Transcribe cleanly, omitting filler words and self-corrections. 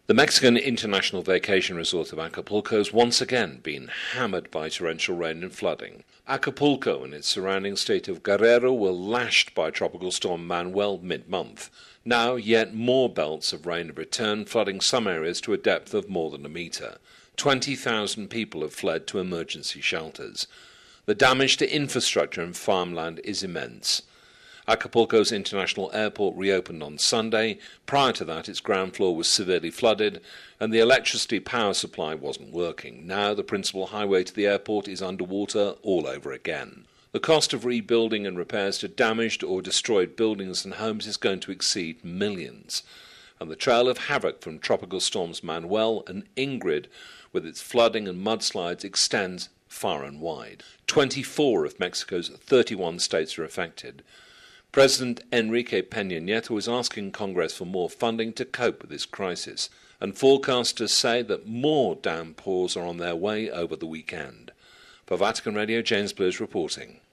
The Mexican international vacation resort of Acapulco has once again been hammered by torrential rain and flooding. Acapulco and its surrounding state of Guerrero were lashed by Tropical Storm Manuel mid-month. Now, yet more belts of rain have returned, flooding some areas to a depth of more than a metre. 20,000 people have fled to emergency shelters. The damage to infrastructure and farmland is immense. Acapulco's international airport reopened on Sunday. Prior to that, its ground floor was severely flooded and the electricity power supply wasn't working. Now the principal highway to the airport is underwater all over again. The cost of rebuilding and repairs to damaged or destroyed buildings and homes is going to exceed millions. And the trail of havoc from tropical storms Manuel and Ingrid, with its flooding and mudslides, extends far and wide. 24 of Mexico's 31 states are affected. President Enrique Peña Nieto is asking Congress for more funding to cope with this crisis, and forecasters say that more downpours are on their way over the weekend. For Vatican Radio, James Blues reporting.